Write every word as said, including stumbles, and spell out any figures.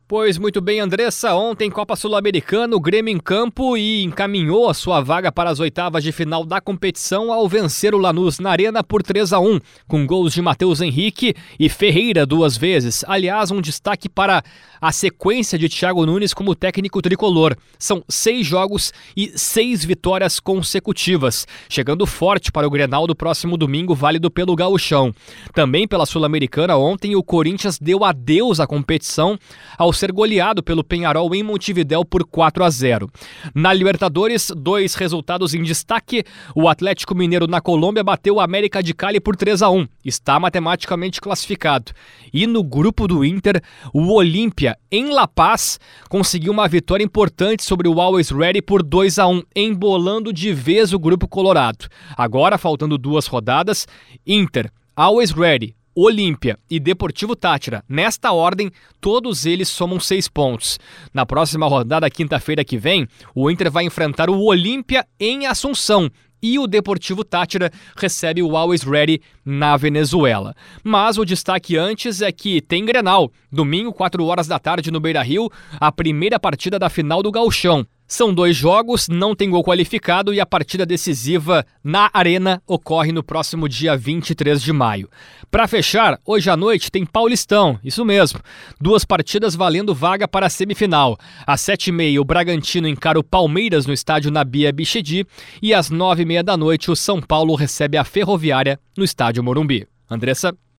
Pois muito bem, Andressa. Ontem, Copa Sul-Americana, o Grêmio em campo e encaminhou a sua vaga para as oitavas de final da competição ao vencer o Lanús na Arena por três a um, com gols de Matheus Henrique e Ferreira duas vezes. Aliás, um destaque para a sequência de Thiago Nunes como técnico tricolor. São seis jogos e seis vitórias consecutivas, chegando forte para o Grenal do próximo domingo, válido pelo Gauchão. Também pela Sul-Americana, ontem o Corinthians deu adeus à competição ao ser goleado pelo Peñarol em Montevidéu por quatro a zero. Na Libertadores, dois resultados em destaque. O Atlético Mineiro na Colômbia bateu o América de Cali por três a um. Está matematicamente classificado. E no grupo do Inter, o Olímpia, em La Paz, conseguiu uma vitória importante sobre o Always Ready por dois a um, embolando de vez o grupo colorado. Agora, faltando duas rodadas, Inter, Always Ready, Olímpia e Deportivo Táchira. Nesta ordem, todos eles somam seis pontos. Na próxima rodada, quinta-feira que vem, o Inter vai enfrentar o Olímpia em Assunção e o Deportivo Táchira recebe o Always Ready na Venezuela. Mas o destaque antes é que tem Grenal. Domingo, quatro horas da tarde no Beira-Rio, a primeira partida da final do Gauchão. São dois jogos, não tem gol qualificado e a partida decisiva na Arena ocorre no próximo dia vinte e três de maio. Para fechar, hoje à noite tem Paulistão, isso mesmo. Duas partidas valendo vaga para a semifinal. Às sete e meia, o Bragantino encara o Palmeiras no estádio Nabia Bichedi e às nove e meia da noite, o São Paulo recebe a Ferroviária no estádio Morumbi. Andressa?